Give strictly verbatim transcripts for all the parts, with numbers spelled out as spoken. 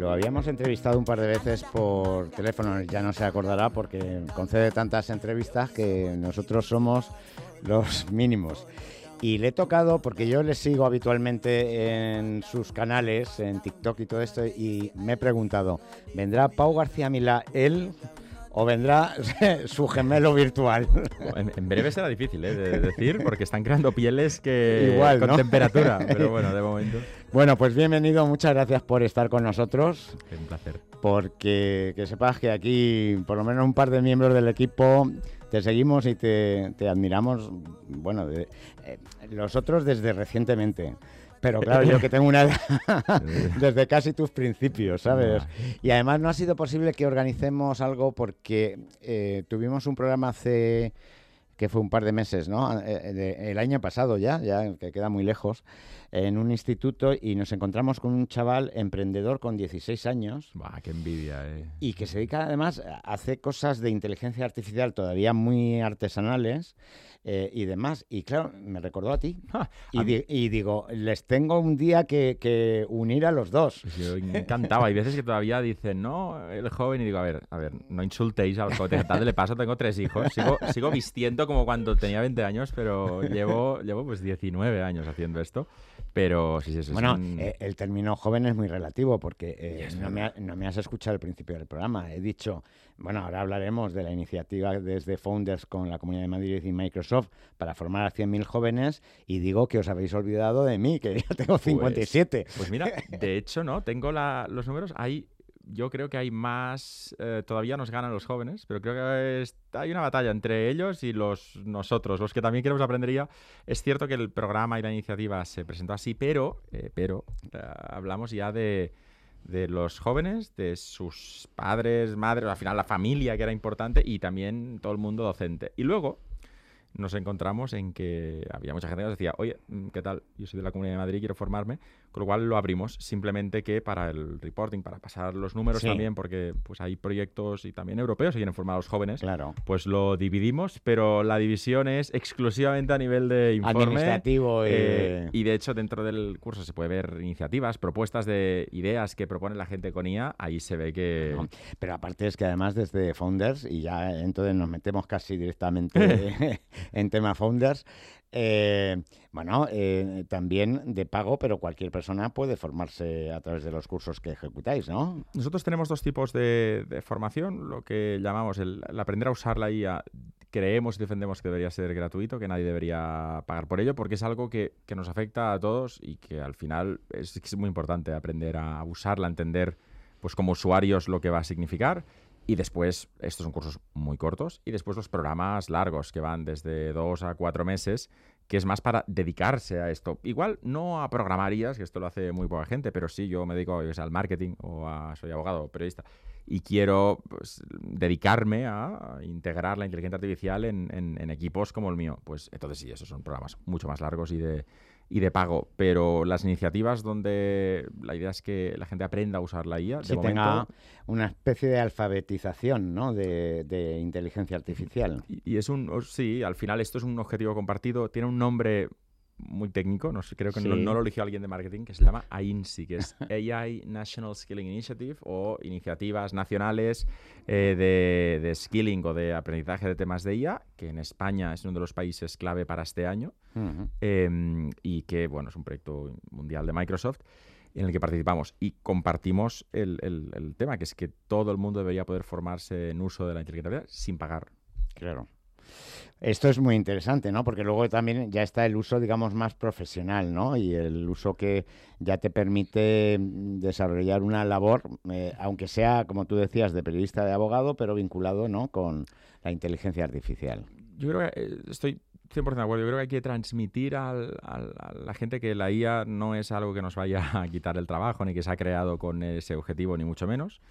lo habíamos entrevistado un par de veces por teléfono, ya no se acordará porque concede tantas entrevistas que nosotros somos los mínimos. Y le he tocado, porque yo le sigo habitualmente en sus canales, en TikTok y todo esto, y me he preguntado, ¿vendrá Pau García Milá él o vendrá su gemelo virtual? En, en breve será difícil ¿eh? de decir, porque están creando pieles que Igual, con ¿no? temperatura, pero bueno, de momento. Bueno, pues bienvenido, muchas gracias por estar con nosotros. Es un placer. Porque que sepas que aquí, por lo menos un par de miembros del equipo, te seguimos y te, te admiramos, bueno, de, eh, los otros desde recientemente. Pero claro, yo que tengo una edad desde casi tus principios, ¿sabes? Y además no ha sido posible que organicemos algo porque eh, tuvimos un programa hace, que fue un par de meses, ¿no? Eh, de, el año pasado ya, ya que queda muy lejos, en un instituto y nos encontramos con un chaval emprendedor con dieciséis años. Bah, qué envidia, eh. Y que se dedica además a hacer cosas de inteligencia artificial todavía muy artesanales eh, y demás. Y claro, me recordó a ti. Ah, y, a di- y digo, les tengo un día que, que unir a los dos. Pues yo encantaba. Hay veces que todavía dicen, no, el joven, y digo, a ver, a ver, no insultéis a los jóvenes. Tal le paso, tengo tres hijos. Sigo, sigo vistiendo como cuando tenía veinte años, pero llevo, llevo pues diecinueve años haciendo esto. Pero sí, sí, sí. Bueno, un... eh, el término joven es muy relativo porque eh, es no, me ha- no me has escuchado al principio del programa. He dicho, bueno, ahora hablaremos de la iniciativa desde Founders con la Comunidad de Madrid y Microsoft para formar a cien mil jóvenes y digo que os habéis olvidado de mí, que ya tengo cincuenta y siete. Pues, pues mira, de hecho, ¿no? Tengo la, los números, hay... Yo creo que hay más, eh, todavía nos ganan los jóvenes, pero creo que es- hay una batalla entre ellos y los nosotros, los que también queremos aprender ya. Es cierto que el programa y la iniciativa se presentó así, pero, eh, pero eh, hablamos ya de, de los jóvenes, de sus padres, madres, al final la familia que era importante y también todo el mundo docente. Y luego nos encontramos en que había mucha gente que nos decía, oye, ¿qué tal? Yo soy de la Comunidad de Madrid, quiero formarme, con lo cual lo abrimos, simplemente que para el reporting, para pasar los números Sí. también, porque pues hay proyectos y también europeos que quieren formar a los jóvenes, Claro. pues lo dividimos, pero la división es exclusivamente a nivel de informe. Administrativo y... eh, y de hecho dentro del curso se puede ver iniciativas, propuestas de ideas que propone la gente con I A, ahí se ve que... No, pero aparte es que además desde Founders, y ya entonces nos metemos casi directamente en tema Founders, eh, bueno, eh, también de pago, pero cualquier persona puede formarse a través de los cursos que ejecutáis, ¿no? Nosotros tenemos dos tipos de, de formación, lo que llamamos el, el aprender a usar la I A. Creemos y defendemos que debería ser gratuito, que nadie debería pagar por ello, porque es algo que, que nos afecta a todos y que al final es, es muy importante aprender a usarla, entender pues como usuarios lo que va a significar. Y después, estos son cursos muy cortos, y después los programas largos que van desde dos a cuatro meses, que es más para dedicarse a esto. Igual no a programar I As, que esto lo hace muy poca gente, pero sí, yo me dedico yo qué sé, al marketing o a, soy abogado o periodista y quiero pues, dedicarme a integrar la inteligencia artificial en, en, en equipos como el mío. Pues entonces sí, esos son programas mucho más largos y de, y de pago. Pero las iniciativas donde la idea es que la gente aprenda a usar la I A, de Si momento... tenga una especie de alfabetización, ¿no? de, de inteligencia artificial. Y, y es un... Sí, al final esto es un objetivo compartido. Tiene un nombre muy técnico, no sé, creo que Sí. no, no lo eligió alguien de marketing, que se llama A I N S I, que es A I National Skilling Initiative, o iniciativas nacionales eh, de, de skilling o de aprendizaje de temas de I A, que en España es uno de los países clave para este año, Uh-huh. eh, y que, bueno, es un proyecto mundial de Microsoft en el que participamos y compartimos el, el, el tema, que es que todo el mundo debería poder formarse en uso de la inteligencia artificial sin pagar. Claro. Esto es muy interesante, ¿no? Porque luego también ya está el uso, digamos, más profesional, ¿no? Y el uso que ya te permite desarrollar una labor, eh, aunque sea, como tú decías, de periodista, de abogado, pero vinculado, ¿no? Con la inteligencia artificial. Yo creo que eh, estoy cien por ciento de acuerdo. Yo creo que hay que transmitir al, al, a la gente que la I A no es algo que nos vaya a quitar el trabajo, ni que se ha creado con ese objetivo, ni mucho menos.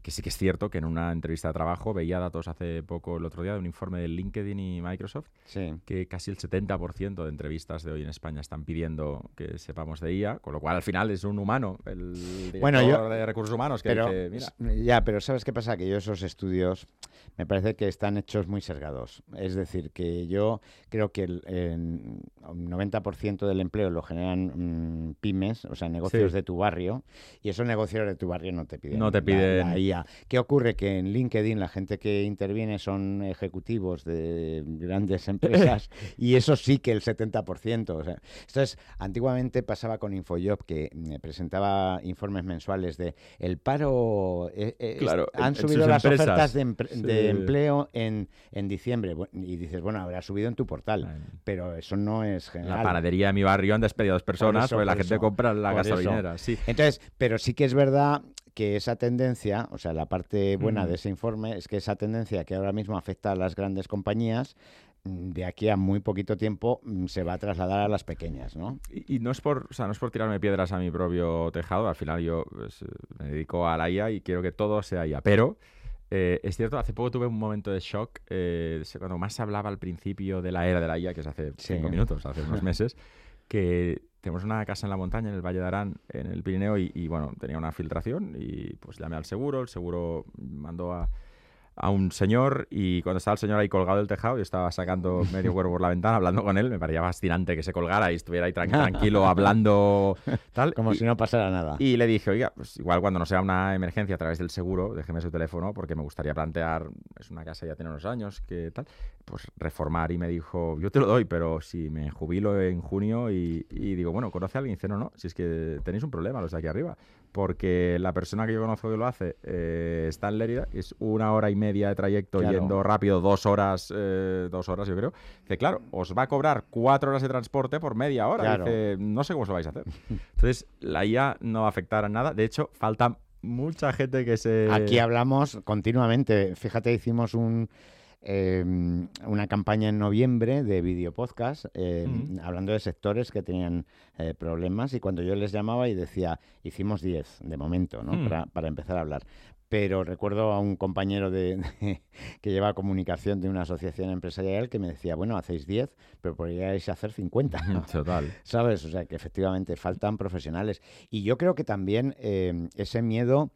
que sí que es cierto que en una entrevista de trabajo veía datos hace poco, el otro día, de un informe de LinkedIn y Microsoft, sí. que casi el setenta por ciento de entrevistas de hoy en España están pidiendo que sepamos de I A, con lo cual al final es un humano, el director bueno, yo, de recursos humanos, que pero, dice, mira... Ya, pero ¿sabes qué pasa? Que yo esos estudios me parece que están hechos muy sesgados. Es decir, que yo creo que el, el noventa por ciento del empleo lo generan mmm, pymes, o sea, negocios sí. de tu barrio, y esos negocios de tu barrio no te piden, no te piden... la, la I A. ¿Qué ocurre? Que en LinkedIn la gente que interviene son ejecutivos de grandes empresas y eso sí que el setenta por ciento. O sea, entonces, antiguamente pasaba con Infojob, que presentaba informes mensuales de el paro, eh, eh, claro, han en, subido en las empresas. ofertas de, empre sí. de empleo en, en diciembre. Y dices, bueno, habrá subido en tu portal, Ay. pero eso no es general. La panadería de mi barrio han despedido a dos personas, eso, porque la gente eso, compra la gasolinera. Sí. Entonces, pero sí que es verdad que esa tendencia, o sea, la parte buena mm. de ese informe es que esa tendencia que ahora mismo afecta a las grandes compañías, de aquí a muy poquito tiempo se va a trasladar a las pequeñas, ¿no? Y, y no es por, o sea, no es por tirarme piedras a mi propio tejado, al final yo pues, me dedico a la I A y quiero que todo sea I A, pero eh, es cierto, hace poco tuve un momento de shock, eh, cuando más se hablaba al principio de la era de la I A, que es hace sí. cinco minutos, hace unos meses, que tenemos una casa en la montaña, en el Valle de Arán, en el Pirineo, y, y bueno, tenía una filtración y pues llamé al seguro, el seguro mandó a, a un señor y cuando estaba el señor ahí colgado del tejado, yo estaba sacando medio cuerpo por la ventana hablando con él, me parecía fascinante que se colgara y estuviera ahí tran tranquilo hablando tal. Como y, si no pasara nada. Y le dije, oiga, pues igual cuando no sea una emergencia a través del seguro, déjeme su teléfono porque me gustaría plantear, es una casa ya tiene unos años, que tal, pues reformar. Y me dijo, yo te lo doy, pero si me jubilo en junio y, y digo, bueno, ¿conoce a alguien? Y dice, no, no, si es que tenéis un problema los de aquí arriba. Porque la persona que yo conozco que lo hace eh, está en Lérida, es una hora y media de trayecto claro. yendo rápido, dos horas, eh, dos horas yo creo. Dice, claro, os va a cobrar cuatro horas de transporte por media hora. Claro. Dice, no sé cómo os lo vais a hacer. Entonces, la I A no va a afectar a nada. De hecho, falta mucha gente que se... Aquí hablamos continuamente. Fíjate, hicimos un... Eh, una campaña en noviembre de videopodcast eh, mm. hablando de sectores que tenían eh, problemas y cuando yo les llamaba y decía, hicimos diez de momento, ¿no? Mm. para, para empezar a hablar. Pero recuerdo a un compañero de, de, que lleva comunicación de una asociación empresarial que me decía, bueno, hacéis diez, pero podríais hacer cincuenta. Total. ¿Sabes? O sea, que efectivamente faltan profesionales. Y yo creo que también eh, ese miedo...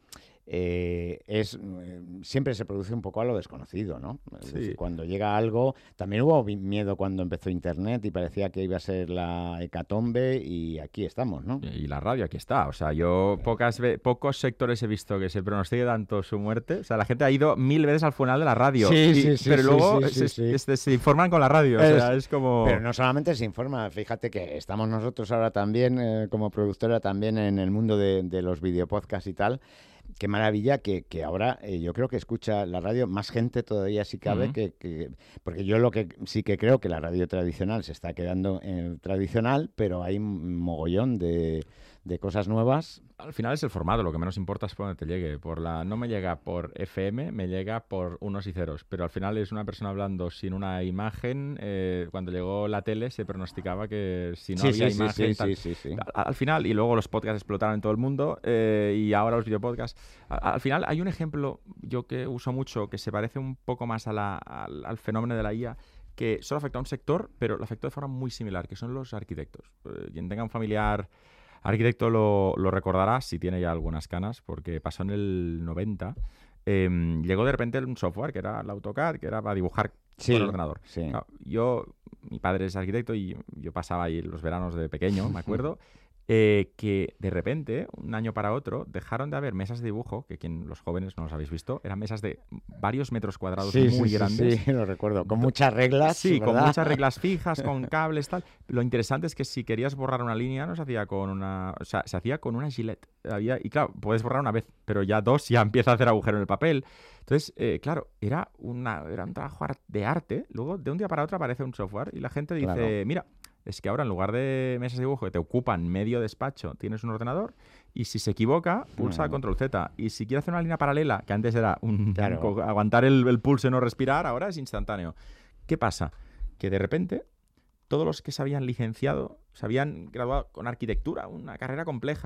Eh, es eh, siempre se produce un poco a lo desconocido, ¿no? Es sí. decir, cuando llega algo, también hubo miedo cuando empezó Internet y parecía que iba a ser la hecatombe y aquí estamos, ¿no? Y la radio aquí está, o sea, yo pocas pocos sectores he visto que se pronostique tanto su muerte, o sea, la gente ha ido mil veces al funeral de la radio, sí, y, sí, sí, pero sí, luego sí, se, sí, sí. Se, se informan con la radio, es, o sea, es como... Pero no solamente se informa, fíjate que estamos nosotros ahora también, eh, como productora, también en el mundo de, de los videopodcasts y tal. Qué maravilla que, que ahora eh, yo creo que escucha la radio más gente todavía si cabe, uh-huh. que, que porque yo lo que sí que creo que la radio tradicional se está quedando en tradicional, pero hay un mogollón de, de cosas nuevas. Al final es el formato, lo que menos importa es por donde te llegue. Por la, no me llega por F M, me llega por unos y ceros, pero al final es una persona hablando sin una imagen. Eh, cuando llegó la tele se pronosticaba que si no sí, había sí, imagen... Sí, tal, sí, sí, sí. Al, al final, y luego los podcasts explotaron en todo el mundo eh, y ahora los videopodcasts. Al, al final hay un ejemplo, yo que uso mucho, que se parece un poco más a la, al, al fenómeno de la I A, que solo afecta a un sector, pero lo afectó de forma muy similar, que son los arquitectos. Eh, quien tenga un familiar... Arquitecto lo, lo recordará si tiene ya algunas canas, porque pasó en el noventa. Eh, llegó de repente un software que era el AutoCAD, que era para dibujar sí, con el ordenador. Sí. No, yo, mi padre es arquitecto y yo pasaba ahí los veranos de pequeño, me acuerdo. Eh, que de repente, un año para otro, dejaron de haber mesas de dibujo, que quien los jóvenes no los habéis visto, eran mesas de varios metros cuadrados sí, muy sí, grandes. Sí, sí, lo recuerdo. Con muchas reglas. Sí, ¿verdad? Con muchas reglas fijas, con cables, tal. Lo interesante es que si querías borrar una línea, no se hacía con una... O sea, se hacía con una Gillette. Había, y claro, puedes borrar una vez, pero ya dos ya empieza a hacer agujero en el papel. Entonces, eh, claro, era, una, era un trabajo de arte. Luego, de un día para otro aparece un software y la gente dice, claro. mira... Es que ahora en lugar de mesas de dibujo que te ocupan medio despacho, tienes un ordenador y si se equivoca, pulsa bueno. control Z. Y si quiere hacer una línea paralela, que antes era un, claro. un, aguantar el, el pulso y no respirar, ahora es instantáneo. ¿Qué pasa? Que de repente todos los que se habían licenciado, se habían graduado con arquitectura, una carrera compleja,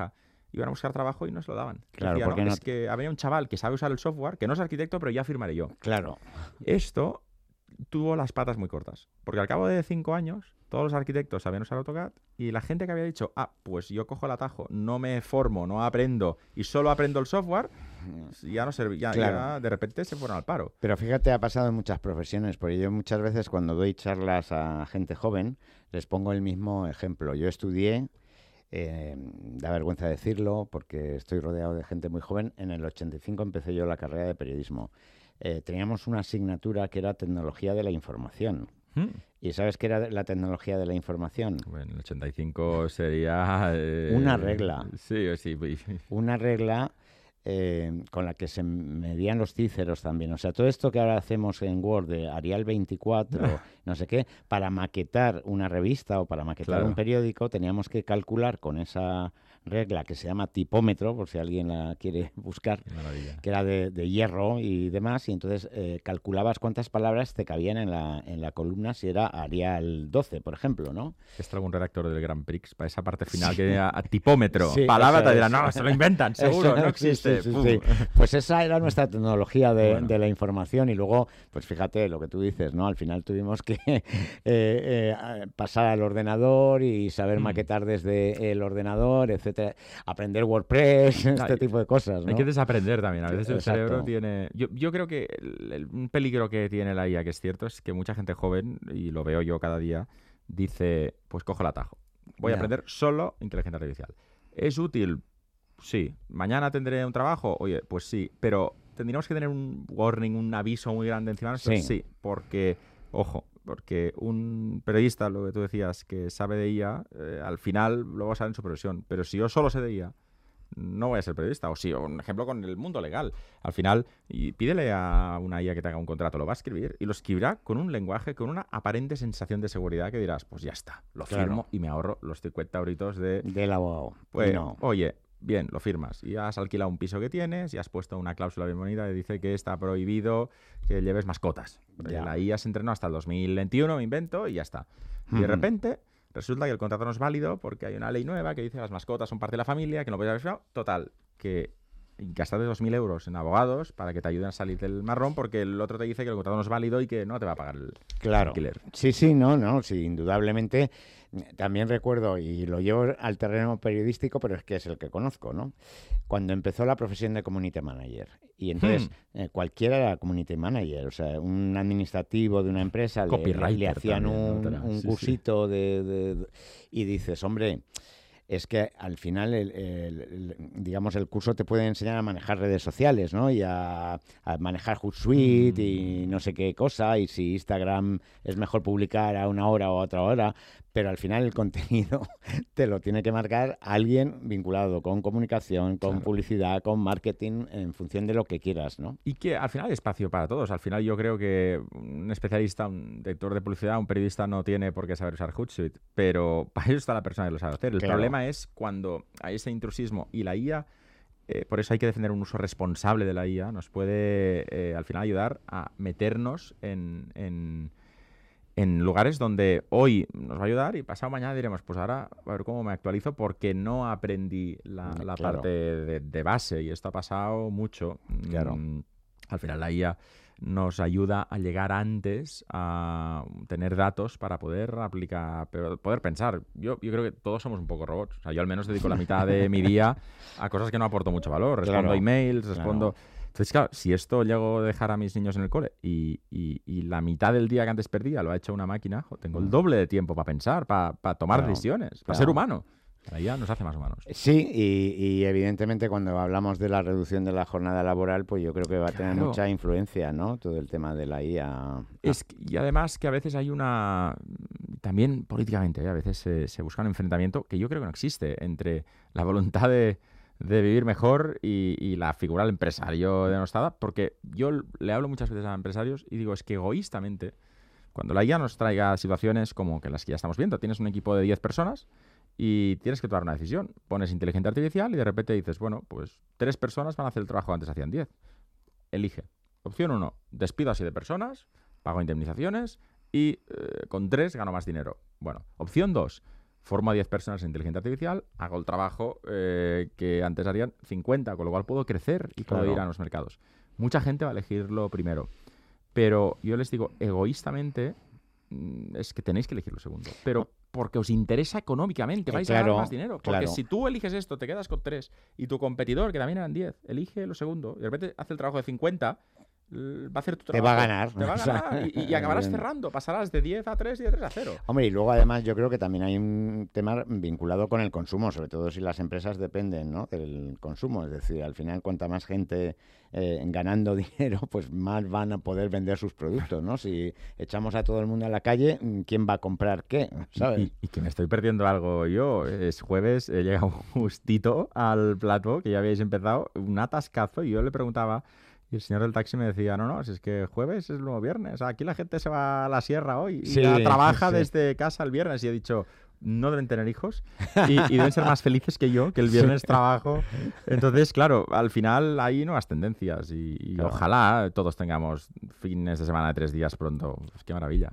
iban a buscar trabajo y no se lo daban. Claro, Decía, porque no, no... es que había un chaval que sabe usar el software, que no es arquitecto, pero ya firmaré yo. Claro. Esto tuvo las patas muy cortas, porque al cabo de cinco años todos los arquitectos sabían usar AutoCAD y la gente que había dicho, ah, pues yo cojo el atajo, no me formo, no aprendo y solo aprendo el software, ya no servía, claro. ya de repente se fueron al paro. Pero fíjate, ha pasado en muchas profesiones, porque yo muchas veces cuando doy charlas a gente joven les pongo el mismo ejemplo. Yo estudié, eh, da vergüenza decirlo porque estoy rodeado de gente muy joven, en el ochenta y cinco empecé yo la carrera de periodismo. Eh, teníamos una asignatura que era tecnología de la información. Hmm. ¿Y sabes qué era la tecnología de la información? Bueno, el ochenta y cinco sería... Eh, una regla. Sí, sí. Una regla eh, con la que se medían los cíceros también. O sea, todo esto que ahora hacemos en Word de Arial veinticuatro, no sé qué, para maquetar una revista o para maquetar Claro. un periódico, teníamos que calcular con esa regla que se llama tipómetro, por si alguien la quiere buscar, que era de, de hierro y demás, y entonces eh, calculabas cuántas palabras te cabían en la, en la columna si era Arial doce, por ejemplo, ¿no? Está algún redactor del Grand Prix para esa parte final que a, a tipómetro, sí, palabra, te dirán, es. no, se lo inventan, seguro, Eso, no existe. Sí, sí, sí, sí. Pues esa era nuestra tecnología de, bueno. de la información y luego, pues fíjate lo que tú dices, ¿no? Al final tuvimos que eh, eh, pasar al ordenador y saber mm. maquetar desde el ordenador, etcétera, aprender WordPress, este hay, tipo de cosas, ¿no? Hay que desaprender también, a veces el Exacto. cerebro tiene... Yo, yo creo que el, el, un peligro que tiene la I A, que es cierto, es que mucha gente joven, y lo veo yo cada día, dice, pues cojo el atajo, voy yeah. a aprender solo inteligencia artificial. ¿Es útil? Sí. ¿Mañana tendré un trabajo? Oye, pues sí, pero tendríamos que tener un warning, un aviso muy grande encima de nosotros. Sí. sí, porque, ojo, porque un periodista, lo que tú decías, que sabe de I A, eh, al final luego sale en su profesión. Pero si yo solo sé de I A, no voy a ser periodista. O sí, un ejemplo con el mundo legal. Al final, y pídele a una I A que te haga un contrato, lo va a escribir y lo escribirá con un lenguaje, con una aparente sensación de seguridad que dirás, pues ya está, lo firmo claro. y me ahorro los cincuenta euritos de... del abogado. Pues no. Oye, bien, lo firmas. Y has alquilado un piso que tienes y has puesto una cláusula bien bonita que dice que está prohibido que lleves mascotas. Ya. La I A se entrenó hasta el dos mil veintiuno, me invento, y ya está. Y de repente resulta que el contrato no es válido porque hay una ley nueva que dice que las mascotas son parte de la familia, que no puedes haber firmado. Total, que gastaste dos mil euros en abogados para que te ayuden a salir del marrón porque el otro te dice que el contrato no es válido y que no te va a pagar el claro. alquiler. Sí, sí, no, no, sí, indudablemente. También recuerdo, y lo llevo al terreno periodístico, pero es que es el que conozco, ¿no? Cuando empezó la profesión de community manager. Y entonces hmm. eh, cualquiera era community manager. O sea, un administrativo de una empresa le, le, le hacían también, un, un sí, cursito sí. De, de, de... Y dices, hombre... es que al final, el, el, el, digamos, el curso te puede enseñar a manejar redes sociales, ¿no? Y a, a manejar Hootsuite mm. y no sé qué cosa, y si Instagram es mejor publicar a una hora o a otra hora, pero al final el contenido te lo tiene que marcar alguien vinculado con comunicación, con claro. publicidad, con marketing, en función de lo que quieras, ¿no? Y que al final hay espacio para todos. Al final yo creo que un especialista, un director de publicidad, un periodista no tiene por qué saber usar Hootsuite, pero para eso está la persona que lo sabe hacer. El claro. problema es cuando hay ese intrusismo y la I A, eh, por eso hay que defender un uso responsable de la I A, nos puede eh, al final ayudar a meternos en... en en lugares donde hoy nos va a ayudar y pasado mañana diremos, pues ahora a ver cómo me actualizo porque no aprendí la, la claro. parte de, de base y esto ha pasado mucho. Claro. Mm, al final la I A nos ayuda a llegar antes a tener datos para poder aplicar, poder pensar. Yo, yo creo que todos somos un poco robots. O sea, yo al menos dedico la mitad de mi día a cosas que no aporto mucho valor. Respondo claro. emails, respondo... Claro. Entonces, claro, si esto llego a dejar a mis niños en el cole y, y, y la mitad del día que antes perdía lo ha hecho una máquina, jo, tengo el doble de tiempo para pensar, para, para tomar claro, decisiones, para claro. ser humano. La I A nos hace más humanos. Sí, y, y evidentemente cuando hablamos de la reducción de la jornada laboral, pues yo creo que va a tener claro. mucha influencia, ¿no? Todo el tema de la I A. Es que, y además que a veces hay una... También políticamente, ¿eh? A veces se, se busca un enfrentamiento que yo creo que no existe entre la voluntad de... de vivir mejor y, y la figura del empresario denostada, porque yo le hablo muchas veces a empresarios y digo, es que egoístamente, cuando la I A nos traiga situaciones como que las que ya estamos viendo, tienes un equipo de diez personas y tienes que tomar una decisión, pones inteligencia artificial y de repente dices, bueno, pues tres personas van a hacer el trabajo que antes hacían diez. Elige. Opción uno, despido a siete personas, pago indemnizaciones y eh, con tres gano más dinero. Bueno, opción dos, formo a diez personas en inteligencia artificial, hago el trabajo eh, que antes harían cincuenta, con lo cual puedo crecer y puedo Claro. ir a los mercados. Mucha gente va a elegirlo primero, pero yo les digo, egoístamente, mm, es que tenéis que elegir lo segundo. Pero porque os interesa económicamente, Eh, vais a claro, ganar más dinero. Porque claro. si tú eliges esto, te quedas con tres, y tu competidor, que también eran diez, elige lo segundo, y de repente hace el trabajo de cincuenta, l- va a hacer tu Te trabajo. va a ganar. Te va a O sea, ganar y, y acabarás bien. cerrando. Pasarás de diez a tres y de tres a cero. Hombre, y luego además yo creo que también hay un tema vinculado con el consumo, sobre todo si las empresas dependen, ¿no?, del consumo. Es decir, al final cuanta más gente eh, ganando dinero, pues más van a poder vender sus productos, ¿no? Si echamos a todo el mundo a la calle, ¿quién va a comprar qué? ¿Sabes? Y, y que me estoy perdiendo algo yo. Es jueves, he llegado justito al plato que ya habéis empezado, un atascazo, y yo le preguntaba, y el señor del taxi me decía, no, no, si es que jueves es el nuevo viernes. Aquí la gente se va a la sierra hoy y Sí, ya trabaja sí. desde casa el viernes. Y he dicho, no deben tener hijos y, y deben ser más felices que yo, que el viernes trabajo. Entonces, claro, al final hay nuevas tendencias y, y Claro. ojalá todos tengamos fines de semana de tres días pronto. Pues qué maravilla.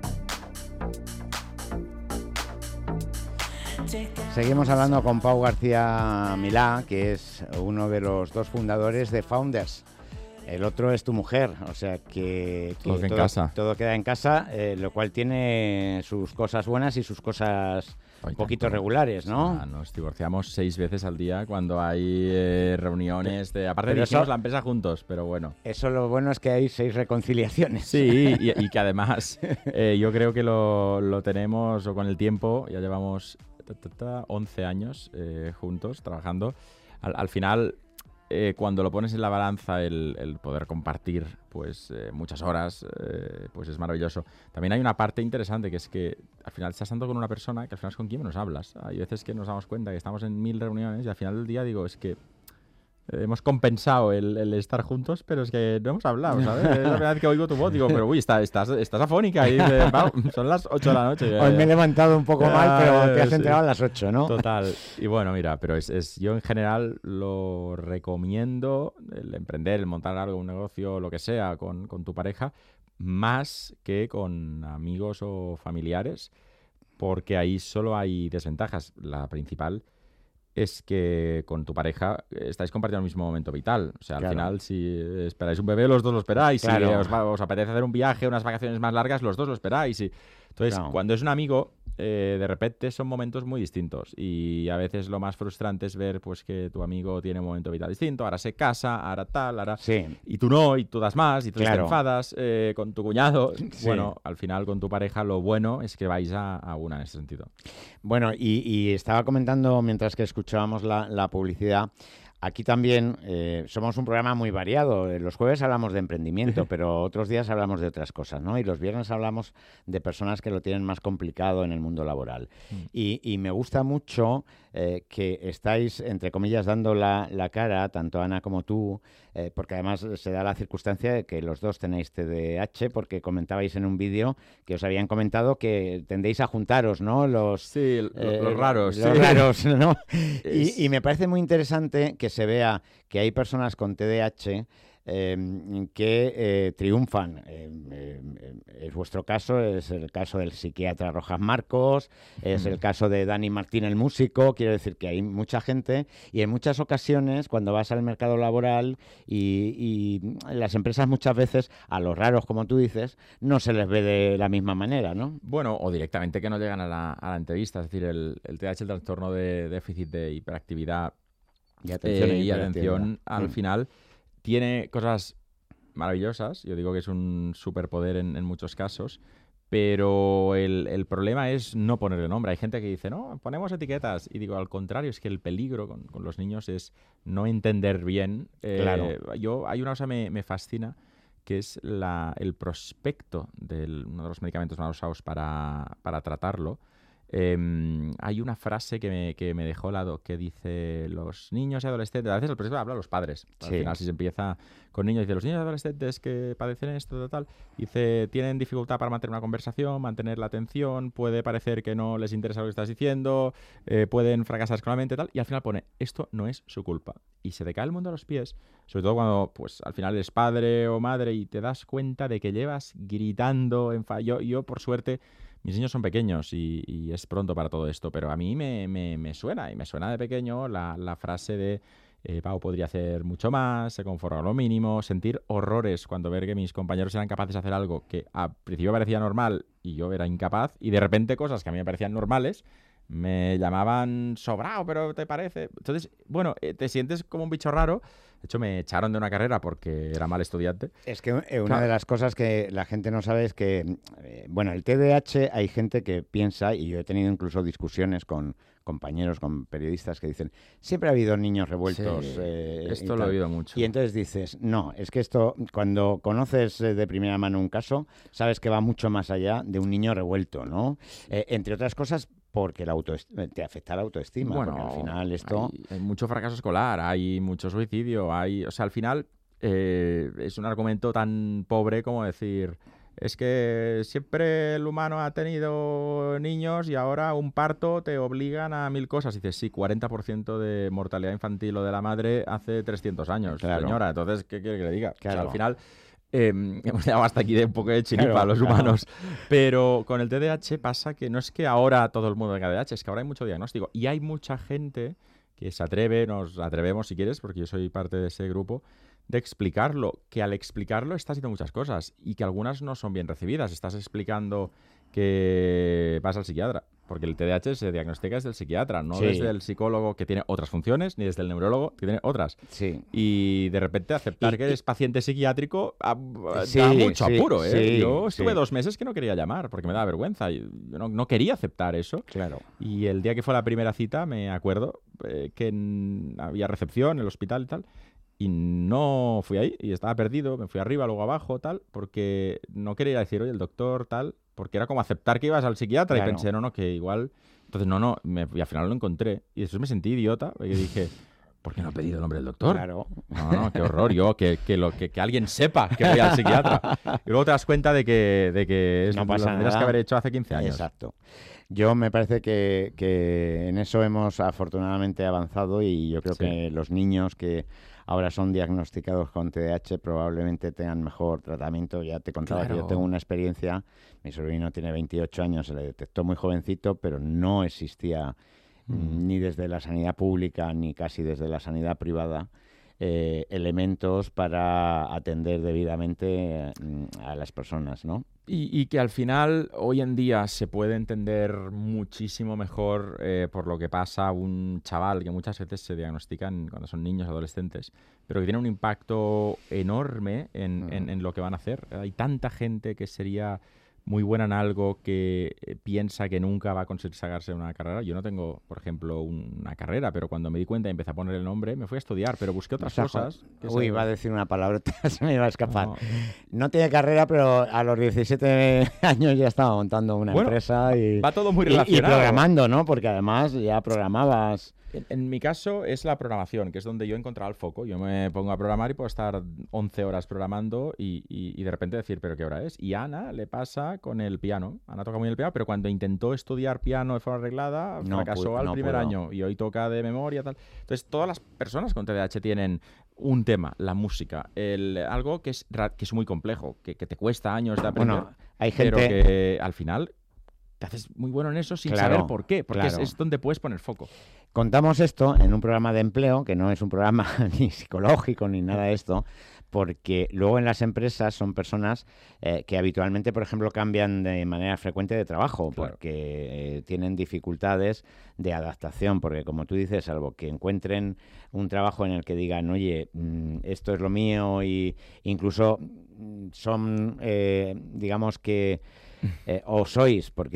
Seguimos hablando con Pau García Milá, que es uno de los dos fundadores de Founders. El otro es tu mujer, o sea que, que Todo queda en casa. todo queda en casa, eh, lo cual tiene sus cosas buenas y sus cosas Ay, un poquito tanto. regulares, ¿no? O sea, nos divorciamos seis veces al día cuando hay eh, reuniones de... Aparte Pero dirigimos eso- la empresa juntos, pero bueno. Eso lo bueno es que hay seis reconciliaciones. Sí, y, y que además eh, yo creo que lo, lo tenemos, o con el tiempo, ya llevamos ta, ta, ta, once años eh, juntos trabajando. Al, al final, eh, cuando lo pones en la balanza, el, el poder compartir pues eh, muchas horas, eh, pues es maravilloso. También hay una parte interesante, que es que al final estás tanto con una persona que al final es con quien menos hablas. Hay veces que nos damos cuenta que estamos en mil reuniones y al final del día digo, es que Eh, hemos compensado el, el estar juntos, pero es que no hemos hablado, ¿sabes? Es la primera vez que oigo tu voz, digo, pero uy, está, estás, estás afónica. Y dices, "Pau, son las ocho de la noche. Hoy me he levantado un poco mal, pero te has Sí. enterado a las ocho, ¿no? Total. Y bueno, mira, pero es, es yo en general lo recomiendo, el emprender, el montar algo, un negocio, lo que sea, con, con tu pareja, más que con amigos o familiares, porque ahí solo hay desventajas. La principal es que con tu pareja estáis compartiendo el mismo momento vital. O sea, al Claro. final, si esperáis un bebé, los dos lo esperáis. Claro. Si os, va- os apetece hacer un viaje, unas vacaciones más largas, los dos lo esperáis. Y... Entonces, Claro. cuando es un amigo, eh, de repente son momentos muy distintos. Y a veces lo más frustrante es ver pues que tu amigo tiene un momento vital distinto, ahora se casa, ahora tal, ahora... Sí. Y tú no, y tú das más, y tú Claro. te enfadas eh, con tu cuñado. Sí. Bueno, al final con tu pareja lo bueno es que vais a, a una en ese sentido. Bueno, y, y estaba comentando mientras que escuchábamos la, la publicidad, aquí también eh, somos un programa muy variado. Los jueves hablamos de emprendimiento, pero otros días hablamos de otras cosas, ¿no? Y los viernes hablamos de personas que lo tienen más complicado en el mundo laboral. Mm. Y, y me gusta mucho eh, que estáis, entre comillas, dando la, la cara, tanto Ana como tú, eh, porque además se da la circunstancia de que los dos tenéis T D A H, porque comentabais en un vídeo que os habían comentado que tendéis a juntaros, ¿no? Los, Sí, lo- eh, los raros. Los sí. raros, ¿no? Es- Y, y me parece muy interesante que se vea que hay personas con T D A H eh, que eh, triunfan. Eh, eh, eh, es vuestro caso, es el caso del psiquiatra Rojas Marcos, es el caso de Dani Martín, el músico. Quiero decir que hay mucha gente y en muchas ocasiones cuando vas al mercado laboral y, y las empresas muchas veces a los raros, como tú dices, no se les ve de la misma manera, ¿no? Bueno, o directamente que no llegan a la, a la entrevista. Es decir, el, el T D A H, el trastorno de déficit de hiperactividad Y atención, eh, y y atención, hiperactividad. al Mm. final tiene cosas maravillosas. Yo digo que es un superpoder en, en muchos casos, pero el, el problema es no ponerle nombre. Hay gente que dice, no, ponemos etiquetas. Y digo, al contrario, es que el peligro con, con los niños es no entender bien. eh, Claro. Yo, hay una cosa que me, me fascina, que es la, el prospecto de uno de los medicamentos más usados para, para tratarlo. Eh, hay una frase que me, que me dejó lado que dice los niños y adolescentes, a veces el prospecto habla a los padres, al Sí. final si se empieza con niños, dice los niños y adolescentes que padecen esto, tal, tal, dice tienen dificultad para mantener una conversación, mantener la atención, puede parecer que no les interesa lo que estás diciendo, eh, pueden fracasar escolarmente, tal, y al final pone, esto no es su culpa, y se te cae el mundo a los pies, sobre todo cuando pues al final eres padre o madre y te das cuenta de que llevas gritando, enfa- yo, yo por suerte mis niños son pequeños y, y es pronto para todo esto, pero a mí me, me, me suena, y me suena de pequeño la, la frase de eh, Pau podría hacer mucho más, se conforma con lo mínimo, sentir horrores cuando ver que mis compañeros eran capaces de hacer algo que a principio parecía normal y yo era incapaz, y de repente cosas que a mí me parecían normales me llamaban sobrado, pero ¿te parece? Entonces, bueno, eh, te sientes como un bicho raro. De hecho, me echaron de una carrera porque era mal estudiante. Es que eh, una Claro. de las cosas que la gente no sabe es que, eh, bueno, el T D A H hay gente que piensa, y yo he tenido incluso discusiones con compañeros, con periodistas que dicen, siempre ha habido niños revueltos. Sí, eh, y esto lo he tal". oído mucho. Y entonces dices, no, es que esto, cuando conoces eh, de primera mano un caso, sabes que va mucho más allá de un niño revuelto, ¿no? Eh, entre otras cosas, porque la autoest- te afecta la autoestima, Bueno, porque al final esto... hay, hay mucho fracaso escolar, hay mucho suicidio, hay, o sea, al final eh, es un argumento tan pobre como decir, es que siempre el humano ha tenido niños y ahora un parto te obligan a mil cosas. Y dices, sí, cuarenta por ciento de mortalidad infantil o de la madre hace trescientos años, Claro. señora. Entonces, ¿qué quiere que le diga? O sea, Claro. al final... Eh, hemos llegado hasta aquí de un poco de chiripa Claro, los claro. humanos, pero con el T D A H pasa que no es que ahora todo el mundo tenga T D A H, es que ahora hay mucho diagnóstico y hay mucha gente que se atreve, nos atrevemos si quieres, porque yo soy parte de ese grupo, de explicarlo, que al explicarlo estás haciendo muchas cosas y que algunas no son bien recibidas. Estás explicando que vas al psiquiatra, porque el T D A H se diagnostica desde el psiquiatra, no Sí. desde el psicólogo que tiene otras funciones, ni desde el neurólogo que tiene otras. Sí. Y de repente aceptar Y- que eres paciente psiquiátrico ah, Sí, da mucho sí, apuro, ¿eh? sí, Yo estuve sí. dos meses que no quería llamar porque me daba vergüenza. y Yo no, no quería aceptar eso. Claro. Y el día que fue la primera cita, me acuerdo eh, que en- había recepción en el hospital y tal. Y no fui ahí y estaba perdido. Me fui arriba, luego abajo, tal, porque no quería ir a decir, oye, el doctor, tal, porque era como aceptar que ibas al psiquiatra. Claro. Y pensé, no, no, que igual. Entonces, no, no, me- y al final lo encontré. Y después me sentí idiota, porque dije, ¿por qué no he pedido el nombre del doctor? Claro. No, no, qué horror. Yo, que, que, lo, que, que alguien sepa que voy al psiquiatra. Y luego te das cuenta de que, de que es No lo pasa que tendrías nada. que haber hecho hace quince años. Exacto. Yo me parece que, que en eso hemos afortunadamente avanzado y yo creo Sí. que los niños que ahora son diagnosticados con T D A H probablemente tengan mejor tratamiento. Ya te contaba que yo Claro. tengo una experiencia, mi sobrino tiene veintiocho años, se le detectó muy jovencito, pero no existía Mm. ni desde la sanidad pública ni casi desde la sanidad privada eh, elementos para atender debidamente eh, a las personas, ¿no? Y, y que al final, hoy en día, se puede entender muchísimo mejor eh, por lo que pasa a un chaval que muchas veces se diagnostican cuando son niños, adolescentes, pero que tiene un impacto enorme en, en- en lo que van a hacer. Hay tanta gente que sería muy buena en algo que eh, piensa que nunca va a conseguir sacarse una carrera. Yo no tengo, por ejemplo, una carrera, pero cuando me di cuenta y empecé a poner el nombre, me fui a estudiar, pero busqué otras O sea, jo- cosas. que Uy, se- iba a decir una palabrota, se me iba a escapar. No, No tiene carrera, pero a los diecisiete años ya estaba montando una Bueno, empresa y, va todo muy y- y relacionado. programando, ¿no? Porque además ya programabas. En, en mi caso es la programación, que es donde yo he encontrado el foco. Yo me pongo a programar y puedo estar once horas programando y, y- y de repente decir, ¿pero qué hora es? Y a Ana le pasa con el piano. Ana toca muy bien el piano, pero cuando intentó estudiar piano de forma arreglada, No fracasó pu- al no primer pudo. año. Y hoy toca de memoria, tal. Entonces, todas las personas con T D A H tienen un tema, la música, el, algo que es, ra- que es muy complejo, que, que te cuesta años de aprender, Bueno, hay pero gente... que al final te haces muy bueno en eso sin Claro, saber por qué, porque es- claro. es donde puedes poner foco. Contamos esto en un programa de empleo, que no es un programa ni psicológico ni nada de esto, porque luego en las empresas son personas eh, que habitualmente, por ejemplo, cambian de manera frecuente de trabajo, Claro. porque eh, tienen dificultades de adaptación, porque como tú dices, salvo que encuentren un trabajo en el que digan, oye, mm, esto es lo mío, y incluso mm, son, eh, digamos que, eh, o sois, porque...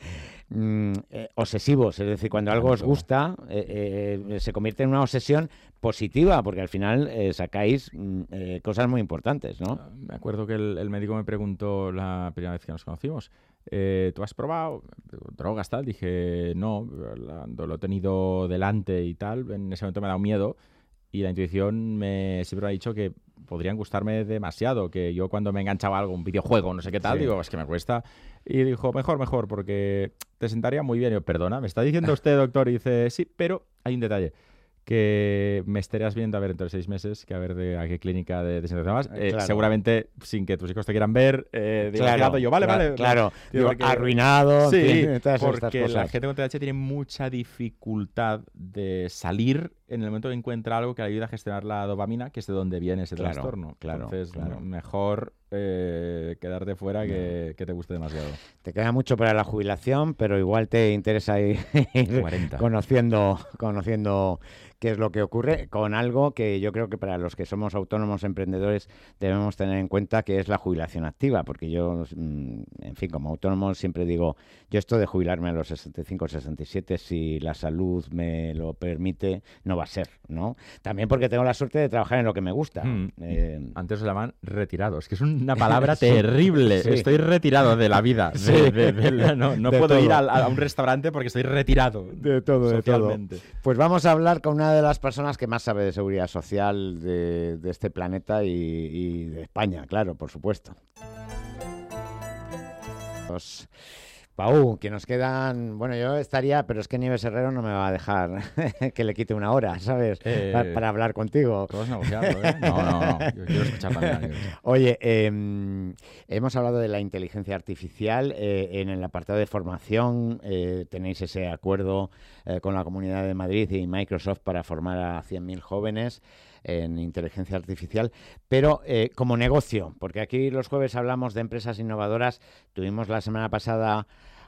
Mm, eh, obsesivos, es decir, cuando algo os Tanto. gusta eh, eh, se convierte en una obsesión positiva, porque al final eh, sacáis mm, eh, cosas muy importantes, ¿no? Me acuerdo que el, el médico me preguntó la primera vez que nos conocimos, eh, ¿tú has probado drogas, tal? Dije, no, cuando lo he tenido delante y tal, en ese momento me ha dado miedo y la intuición me siempre me ha dicho que podrían gustarme demasiado, que yo cuando me enganchaba a algo, un videojuego, no sé qué tal, Sí. digo, es que me cuesta. Y dijo, mejor, mejor, porque te sentaría muy bien. Y yo, perdona, ¿me está diciendo usted, doctor? Y dice, sí, pero hay un detalle. que me estarías viendo a ver dentro de seis meses, que a ver de a qué clínica de desinfección vas. Eh, claro. Seguramente sin que tus hijos te quieran ver, eh, claro, yo, vale, claro, vale. Claro, tío, digo, porque, arruinado, sí, en fin, todas estas porque cosas. la gente con T D A H tiene mucha dificultad de salir en el momento que encuentra algo que le ayuda a gestionar la dopamina, que es de donde viene ese claro, trastorno. Claro, Entonces, claro. mejor eh, quedarte fuera no. que, que te guste demasiado. Te queda mucho para la jubilación, pero igual te interesa ir, ir conociendo, conociendo qué es lo que ocurre con algo que yo creo que para los que somos autónomos emprendedores debemos tener en cuenta, que es la jubilación activa, porque yo, en fin, como autónomo siempre digo, yo esto de jubilarme a los sesenta y cinco, sesenta y siete, si la salud me lo permite, no va a ser, ¿no? También porque tengo la suerte de trabajar en lo que me gusta. Hmm. Eh... Antes se llaman retirados, que es una palabra terrible. Sí. Estoy retirado de la vida. Sí. De, de, de la, no no de puedo todo. ir a, a un restaurante porque estoy retirado. De todo, de todo. Pues vamos a hablar con una de las personas que más sabe de seguridad social de, de este planeta y, y de España, claro, por supuesto. Pues, Pau, que nos quedan... Bueno, yo estaría, pero es que Nieves Herrero no me va a dejar que le quite una hora, ¿sabes? Eh, para, para hablar contigo. Todos negociando, ¿eh? No, no, no. Yo quiero escuchar también. Oye, eh, hemos hablado de la inteligencia artificial. Eh, en el apartado de formación eh, tenéis ese acuerdo eh, con la Comunidad de Madrid y Microsoft para formar a cien mil jóvenes en inteligencia artificial, pero eh, como negocio, porque aquí los jueves hablamos de empresas innovadoras. Tuvimos la semana pasada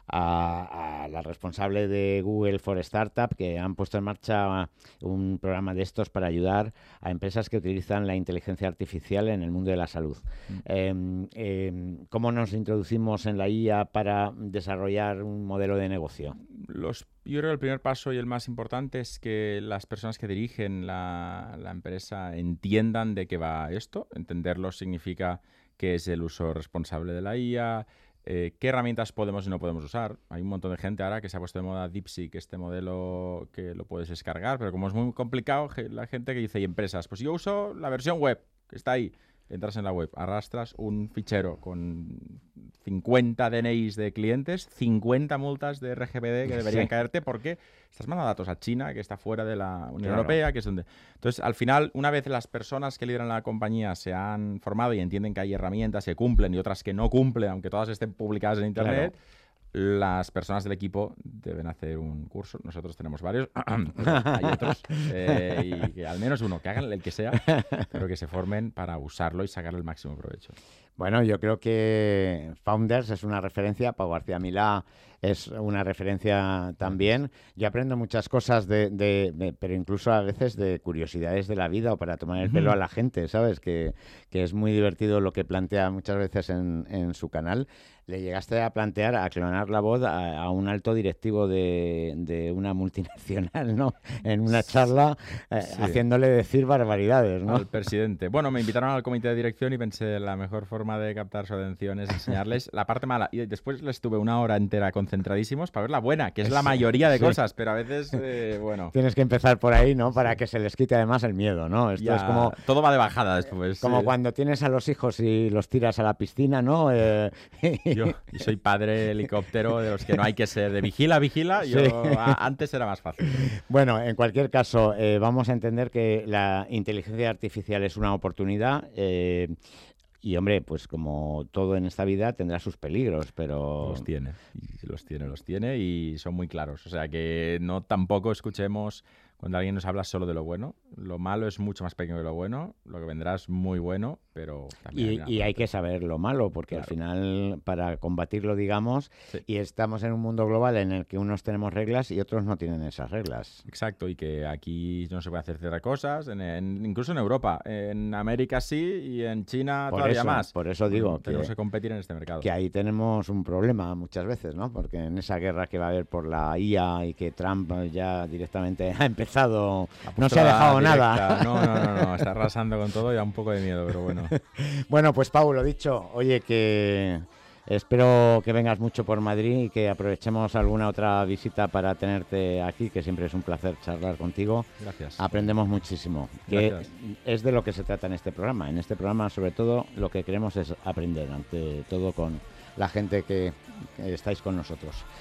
a, a la responsable de Google for Startup, que han puesto en marcha un programa de estos para ayudar a empresas que utilizan la inteligencia artificial en el mundo de la salud. Mm. Eh, eh, ¿Cómo nos introducimos en la I A para desarrollar un modelo de negocio? Los, yo creo que el primer paso y el más importante es que las personas que dirigen la, la empresa entiendan de qué va esto. Entenderlo significa qué es el uso responsable de la I A, Eh, qué herramientas podemos y no podemos usar. Hay un montón de gente ahora que se ha puesto de moda DeepSeek, este modelo que lo puedes descargar, pero como es muy complicado, la gente que dice, y empresas, pues yo uso la versión web, que está ahí. Entras en la web, arrastras un fichero con cincuenta D N Is de clientes, cincuenta multas de R G B D que deberían sí. caerte porque estás mandando datos a China, que está fuera de la Unión claro. Europea, que es donde... Entonces, al final, una vez las personas que lideran la compañía se han formado y entienden que hay herramientas que cumplen y otras que no cumplen, aunque todas estén publicadas en Internet, claro. las personas del equipo deben hacer un curso. Nosotros tenemos varios, hay otros, eh, y que al menos uno, que hagan el que sea, pero que se formen para usarlo y sacarle el máximo provecho. Bueno, yo creo que Founders es una referencia, Pau García Milá es una referencia también. Yo aprendo muchas cosas, de, de, de, pero incluso a veces de curiosidades de la vida o para tomar el pelo a la gente, ¿sabes? Que, que es muy divertido lo que plantea muchas veces en, en su canal. Le llegaste a plantear, a clonar la voz a, a un alto directivo de, de una multinacional, ¿no? En una charla, eh, sí. haciéndole decir barbaridades, ¿no? Al presidente. Bueno, me invitaron al comité de dirección y pensé la mejor forma de captar su atención es enseñarles la parte mala. Y después les tuve una hora entera concentradísimos para ver la buena, que es la mayoría de sí. cosas, pero a veces, eh, bueno... Tienes que empezar por ahí, ¿no? Para que se les quite además el miedo, ¿no? Esto ya, es como... Todo va de bajada después. Como sí. cuando tienes a los hijos y los tiras a la piscina, ¿no? Eh... Yo, yo soy padre helicóptero de los que no hay que ser de vigila, vigila. Yo sí. a, antes era más fácil. Bueno, en cualquier caso, eh, vamos a entender que la inteligencia artificial es una oportunidad. Eh, Y, hombre, pues como todo en esta vida tendrá sus peligros, pero... Los tiene, los tiene, los tiene y son muy claros. O sea, que no tampoco escuchemos cuando alguien nos habla solo de lo bueno. Lo malo es mucho más pequeño que lo bueno. Lo que vendrá es muy bueno, pero también... Y, y hay que saber lo malo, porque claro. al final, para combatirlo, digamos, sí. y estamos en un mundo global en el que unos tenemos reglas y otros no tienen esas reglas. Exacto, y que aquí no se puede hacer ciertas cosas, en, en, incluso en Europa. En América sí y en China por todavía eso, más. Por eso digo bueno, que tenemos que competir en este mercado. Que ahí tenemos un problema muchas veces, ¿no? Porque en esa guerra que va a haber por la I A y que Trump ya directamente ha empezado, no se ha dejado directa. nada. No, no, no, no, está arrasando con todo y da un poco de miedo, pero bueno. Bueno, pues Pau, lo dicho, oye, que espero que vengas mucho por Madrid y que aprovechemos alguna otra visita para tenerte aquí, que siempre es un placer charlar contigo. Gracias. Aprendemos muchísimo, que Gracias. Es de lo que se trata en este programa. En este programa, sobre todo, lo que queremos es aprender, ante todo con la gente que, que estáis con nosotros.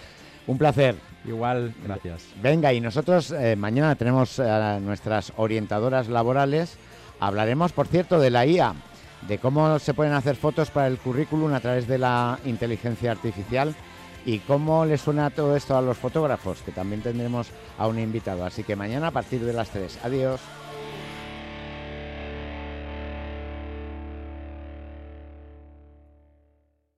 Un placer. Igual, gracias. Venga, y nosotros eh, mañana tenemos a nuestras orientadoras laborales. Hablaremos, por cierto, de la I A, de cómo se pueden hacer fotos para el currículum a través de la inteligencia artificial y cómo le suena todo esto a los fotógrafos, que también tendremos a un invitado. Así que mañana a partir de las tres. Adiós.